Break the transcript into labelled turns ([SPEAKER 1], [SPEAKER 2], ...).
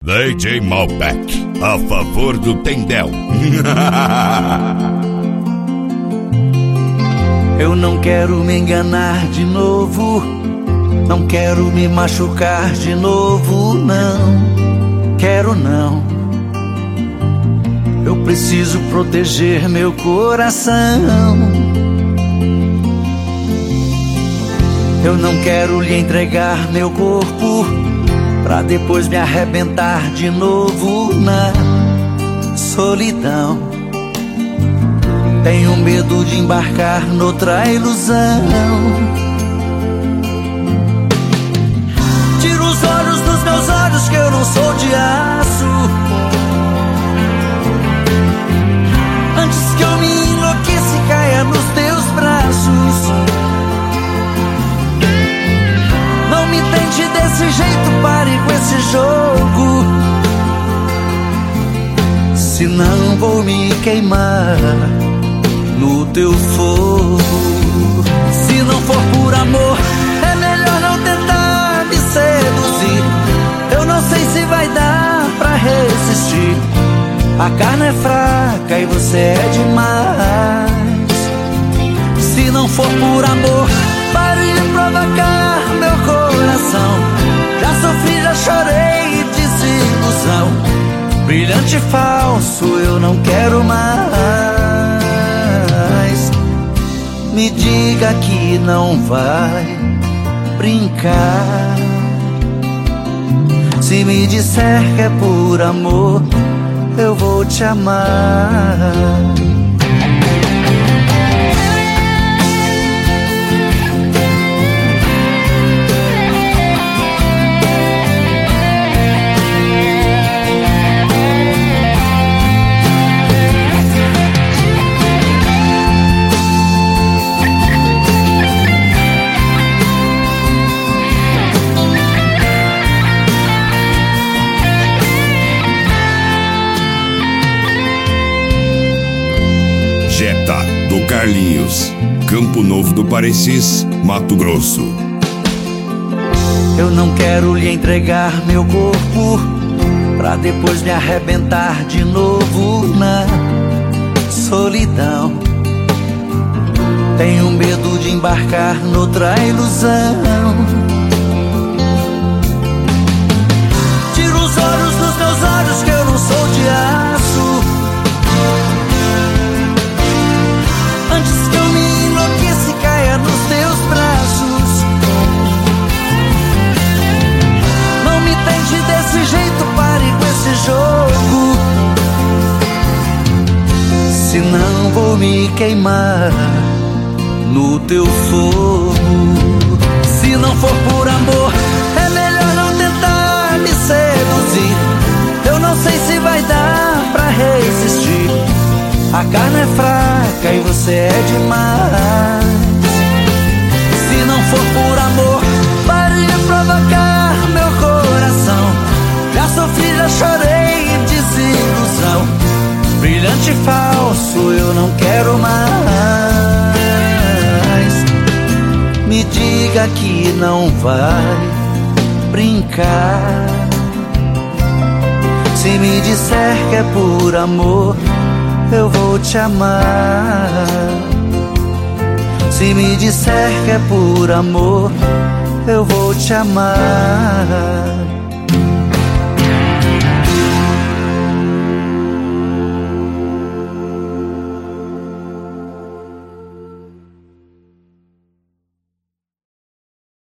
[SPEAKER 1] DJ Malbec, a favor do Tendel.
[SPEAKER 2] Eu não quero me enganar de novo, não quero me machucar de novo, não quero não. Eu preciso proteger meu coração. Eu não quero lhe entregar meu corpo pra depois me arrebentar de novo na solidão. Tenho medo de embarcar noutra ilusão. Tira os olhos dos meus olhos que eu não sou de aço, antes que eu me enlouqueça e caia nos teus braços. Não me tente desse jeito, pare com esse jogo, senão vou me queimar no teu fogo. Se não for por amor, é melhor não tentar me seduzir. Eu não sei se vai dar pra resistir. A carne é fraca e você é demais. Se não for por amor, pare de provocar meu coração. Já sofri, já chorei, desilusão. Brilhante falso, eu não quero mais. Me diga que não vai brincar. Se me disser que é por amor, eu vou te amar.
[SPEAKER 1] Jetta, do Carlinhos, Campo Novo do Parecis, Mato Grosso.
[SPEAKER 2] Eu não quero lhe entregar meu corpo pra depois me arrebentar de novo na solidão. Tenho medo de embarcar noutra ilusão. Tira os olhos dos meus olhos que eu não sou de aço, antes que eu me enlouqueça e caia nos teus braços. Não me tente desse jeito, pare com esse jogo, senão vou me queimar no teu fogo. Se não for por amor, é melhor não tentar me seduzir. Eu não sei se vai dar pra resistir. A carne é fraca e você é demais. Se não for por amor, pare de provocar meu coração. Já sofri, já chorei, desilusão. Brilhante falso, eu não quero mais. Me diga que não vai brincar. Se me disser que é por amor, eu vou te amar. Se me disser que é por amor, eu vou te amar.